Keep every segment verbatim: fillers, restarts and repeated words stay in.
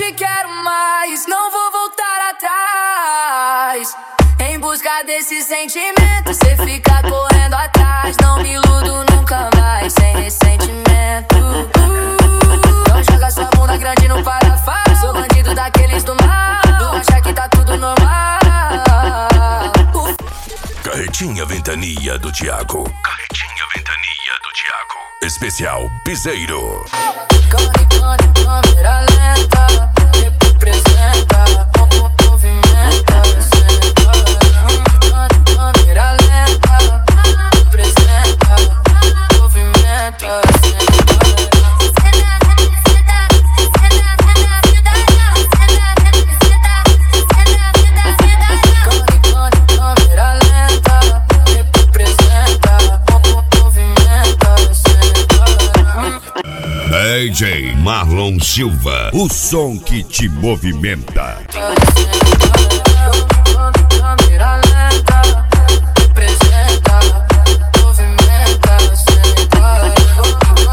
te quero mais, não vou voltar atrás. Em busca desse sentimento, cê fica correndo atrás. Não me iludo nunca mais, sem ressentimento. Não joga sua bunda grande no parafuso. Sou bandido daqueles do mal, não acha que tá tudo normal. Carretinha Ventania do Thiago. Carretinha Ventania do Thiago. Especial Piseiro. Cane, cane, câmera lenta, representa, movimenta, senta. Cane, câmera lenta, representa, movimenta, senta. D J Marlon Silva, o som que te movimenta. Câmera lenta, representa, movimenta, senta.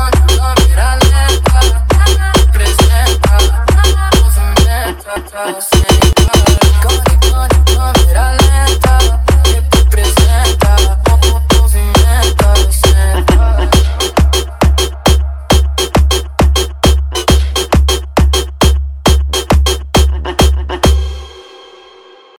Câmera lenta, representa, movimenta, senta.